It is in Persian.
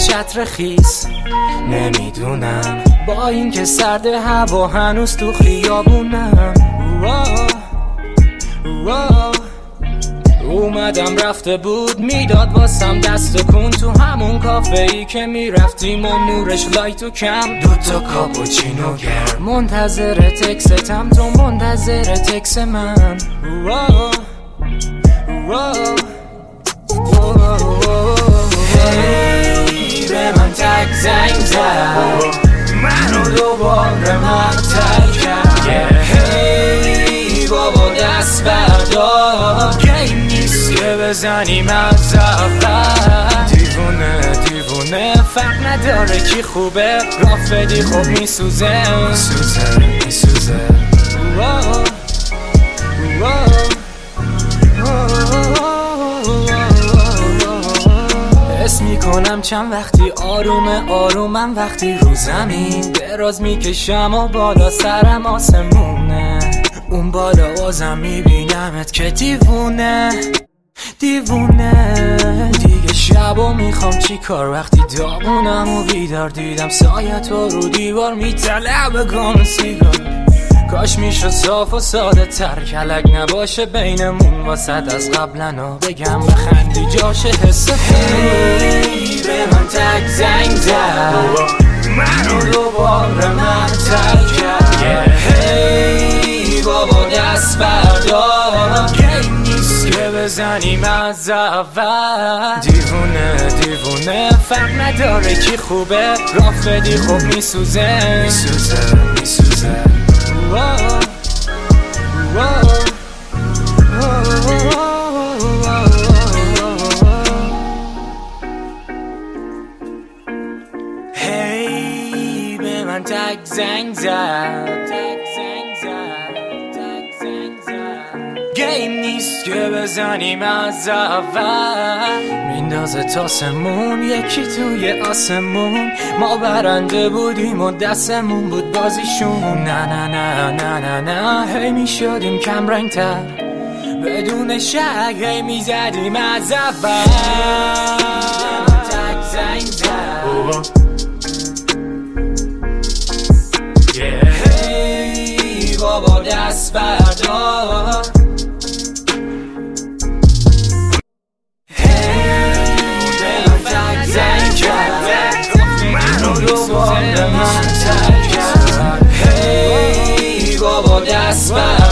چتر خیس. نمیدونم با این که سرد هوا هنوز تو خیابونم. اومدم رفته بود میداد واسم دست کن تو همون کافه ای که میرفتیم و نورش لایت و کم. دوتا کاپوچینو گرم منتظر تکستم، تو منتظر تکس من. هی به من تک زنگ زد، منو دوباره مقتل کرد. هی بابا دست بردار، گیم نیست که بزنیم از اول. دیوونه فرق نداره کی خوبه، راف بدی خب میسوزه. حس میکنم چند وقتی آرومم، وقتی رو زمین دراز میکشم و بالا سرم آسمونه. اون بالا بازم میبینمت که دیوونه. دیگه شبو میخوام چی کار وقتی داغونم و بیدار دیدم سایت رو دیوار میطلب گم سیگار. کاش میشد صاف و ساده تر، کلک نباشه بینمون واسد از قبلنا بگم بخندی جاشه حس خیلی. به من تک زنگ زد، منو دوباره مقتل کرد. هی بابا دست بردار، گیم نیست که بزنیم از اول. دیوونه فرق نداره کی خوبه، راف بدی خب میسوزه. هی به من تک زنگ زد، گیم نیست که بزنیم از اول. میندازه تاسمون یکی توی آسمون، ما برنده بودیم و دستمون بود بازیشون. نه هی میشدیم کم رنگ تر بدون شک، هی میزدیم از اول. تک زنگ زد، هی بابا دست بردار. Hey, بابا دست بر